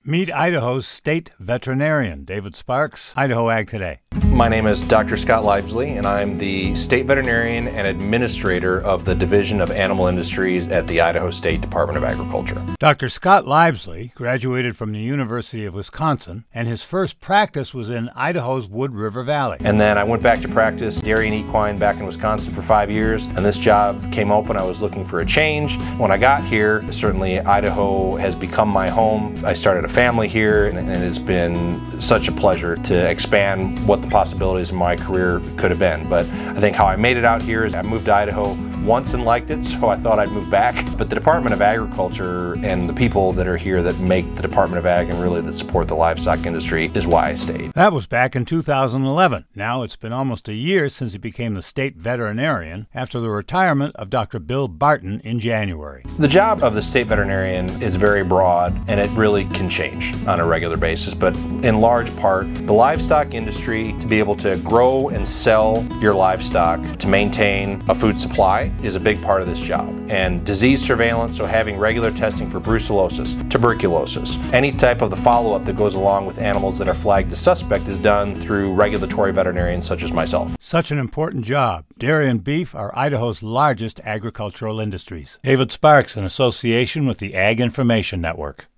Meet Idaho's state veterinarian, David Sparks, Idaho Ag Today. My name is Dr. Scott Libesley, and I'm the state veterinarian and administrator of the Division of Animal Industries at the Idaho State Department of Agriculture. Dr. Scott Libesley graduated from the University of Wisconsin, and his first practice was in Idaho's Wood River Valley. And then I went back to practice dairy and equine back in Wisconsin for 5 years, and this job came open. I was looking for a change. When I got here, certainly Idaho has become my home. I started a family here, and it's been such a pleasure to expand what the possibilities of my career could have been. But I think how I made it out here is I moved to Idaho once and liked it, so I thought I'd move back. But the Department of Agriculture and the people that are here that make the Department of Ag and really that support the livestock industry is why I stayed. That was back in 2011. Now it's been almost a year since he became the state veterinarian after the retirement of Dr. Bill Barton in January. The job of the state veterinarian is very broad, and it really can change on a regular basis. But in large part, the livestock industry, to be able to grow and sell your livestock to maintain a food supply, is a big part of this job. And disease surveillance, so having regular testing for brucellosis, tuberculosis, any type of the follow-up that goes along with animals that are flagged as suspect is done through regulatory veterinarians such as myself. Such an important job. Dairy and beef are Idaho's largest agricultural industries. David Sparks, in association with the Ag Information Network.